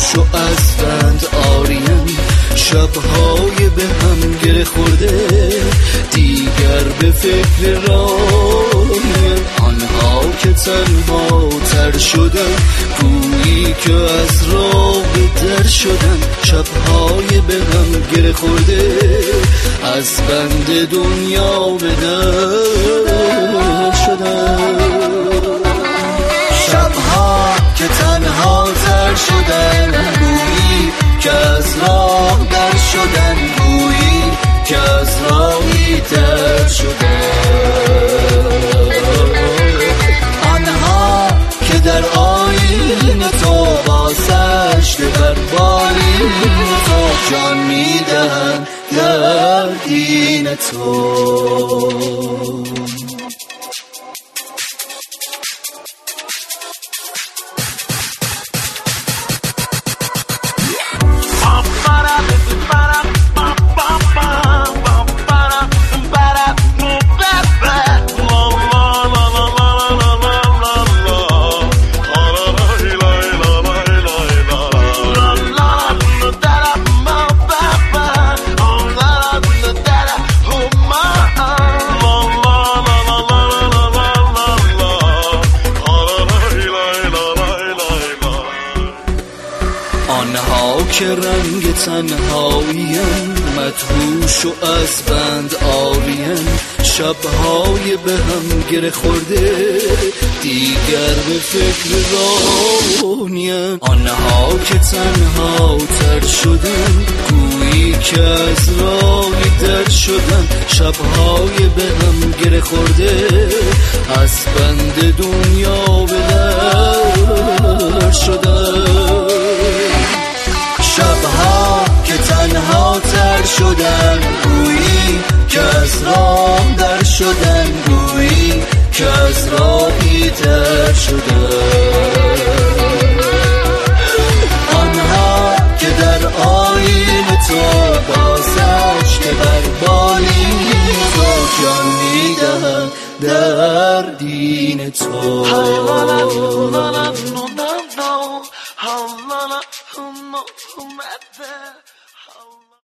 مدهوش و از بند آریم، شبهای به هم گره خورده دیگر به فکر رایم. آنها که تنها تر شدن گویی که از راه در شدن، شبهای به هم گره خورده از بند دنیا به در شدن. شبها که تنها تر شدن گویی که از راه در شدن، گویی که از راهی در شدن. آنها که در آیین تو با سجده بر بالین تو جان میدهند در دین تو. آنها که رنگ تنهاییم، مدهوش و از بند آریم، شبهای به هم گره خورده دیگر به فکر راهیم. آنها که تنها تر شدن گویی که از راهی در شدن، شبهای به هم گره خورده از بند دنیا به در شدن. شبها که تنها تر شدن گویی که از راه در شدن، گویی که از راهی در شدن. آنها که در آیین تو با سجده بر بالین تو جان میدهند در دین تو. How